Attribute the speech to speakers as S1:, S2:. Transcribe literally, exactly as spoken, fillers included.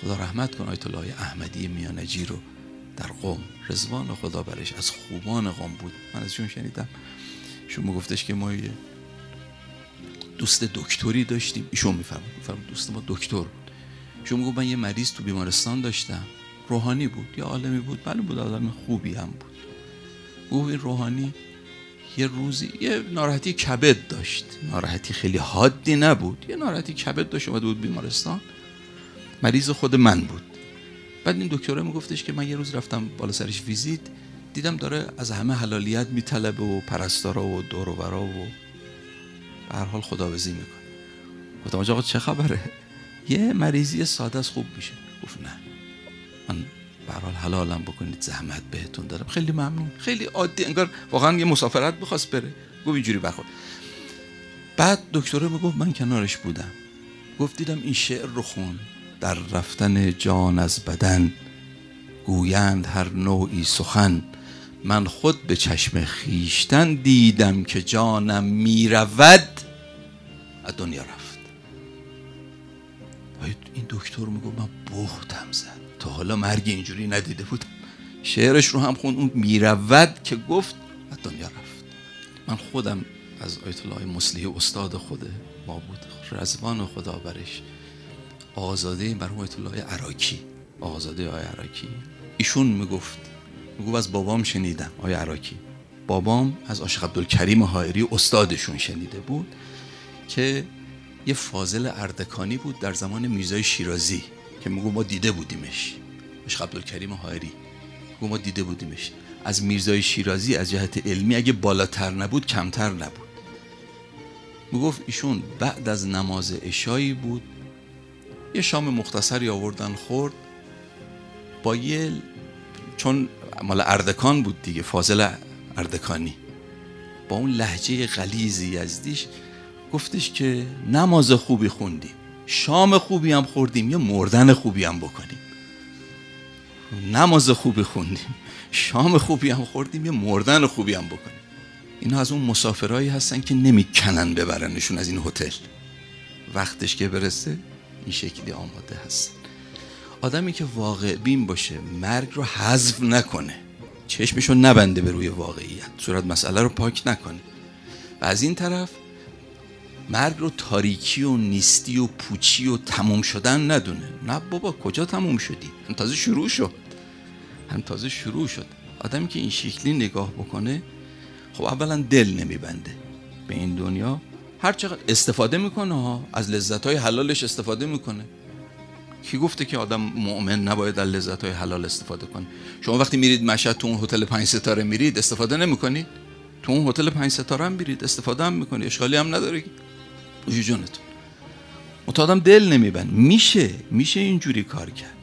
S1: خدا رحمت کن آیت الله احمدی میانجی رو در قم، رضوان خدا برش، از خوبان قم بود. من ازشون شنیدم، ایشون میگفتش که ما یه دوست دکتری داشتیم، ایشون میفرمود میفرمود دوست ما دکتر بود. ایشون میگفت من یه مریض تو بیمارستان داشتم، روحانی بود، یه عالمی بود، بله بود، آدم خوبی هم بود. گفت این روحانی یه روزی یه ناراحتی کبد داشت، ناراحتی خیلی حادی نبود، یه ناراحتی کبد داشت، اومده بود بیمارستان، مریض خود من بود. بعد این دکتره میگفتش که من یه روز رفتم بالا سرش ویزیت، دیدم داره از همه حلالیت میطلبه و پرستارا و دور و برا و به هر حال خداویسی میکنه. گفتم آقا چه خبره؟ یه مریضی ساده است خوب میشه. گفت نه، من به هر حال حلالم بکنید، زحمت بهتون دارم، خیلی ممنون، خیلی عادی، انگار واقعا یه مسافرت می‌خواست بره. گفت اینجوری برخورد. بعد دکتره میگفت من کنارش بودم، گفت دیدم این شعر رو خون، در رفتن جان از بدن گویند هر نوعی سخن، من خود به چشم خیشتن دیدم که جانم میرود از دنیا رفت. این دکتر میگفت من بختم زد، تا حالا مرگ اینجوری ندیده بودم. شعرش رو هم خوند، اون میرود که گفت از دنیا رفت. من خودم از آیت الله مصلحی استاد خود ما بود، رضوان خدا برش، آقازاده مرحوم آیت الله عراکی، آقازاده آقای عراکی، ایشون میگفت میگفت از بابام شنیدم، آقای عراکی، بابام از عاشق عبدالکریم حائری استادشون شنیده بود که یه فاضل اردکانی بود در زمان میرزای شیرازی که میگو ما دیده بودیمش، عاشق عبدالکریم حائری، میگو ما دیده بودیمش. از میرزای شیرازی از جهت علمی اگه بالاتر نبود کمتر نبود. میگفت ایشون بعد از نماز عشایی بود، یه شام مختصری آوردن خورد با یه، چون مال اردکان بود دیگه، فاضل اردکانی، با اون لهجه غلیظی یزدیش گفتش که نماز خوبی خوندیم، شام خوبی هم خوردیم، یه مردن خوبی هم بکنیم. نماز خوبی خوندیم، شام خوبی هم خوردیم، یه مردن خوبی هم بکنیم. اینا از اون مسافرایی هستن که نمیکنن ببرنشون از این هتل، وقتش که برسه این شکلی آماده هست. آدمی که واقع بین باشه، مرگ رو حذف نکنه، چشمشو نبنده به روی واقعیت، صورت مسئله رو پاک نکنه، و از این طرف مرگ رو تاریکی و نیستی و پوچی و تموم شدن ندونه. نه بابا، کجا تموم شدی؟ هم تازه شروع شد، هم تازه شروع شد. آدمی که این شکلی نگاه بکنه، خب اولا دل نمیبنده به این دنیا، هر چقدر استفاده میکنه ها، از لذت‌های حلالش استفاده میکنه. کی گفته که آدم مؤمن نباید از لذت‌های حلال استفاده کنه؟ شما وقتی میرید مشهد تو اون هتل پنج ستاره میرید، استفاده نمیکنید؟ تو اون هتل پنج ستاره هم میرید، استفاده هم میکنید، اشکالی هم نداره که پوش جونتون. متادم دل نمیبند. میشه میشه اینجوری کار کرد.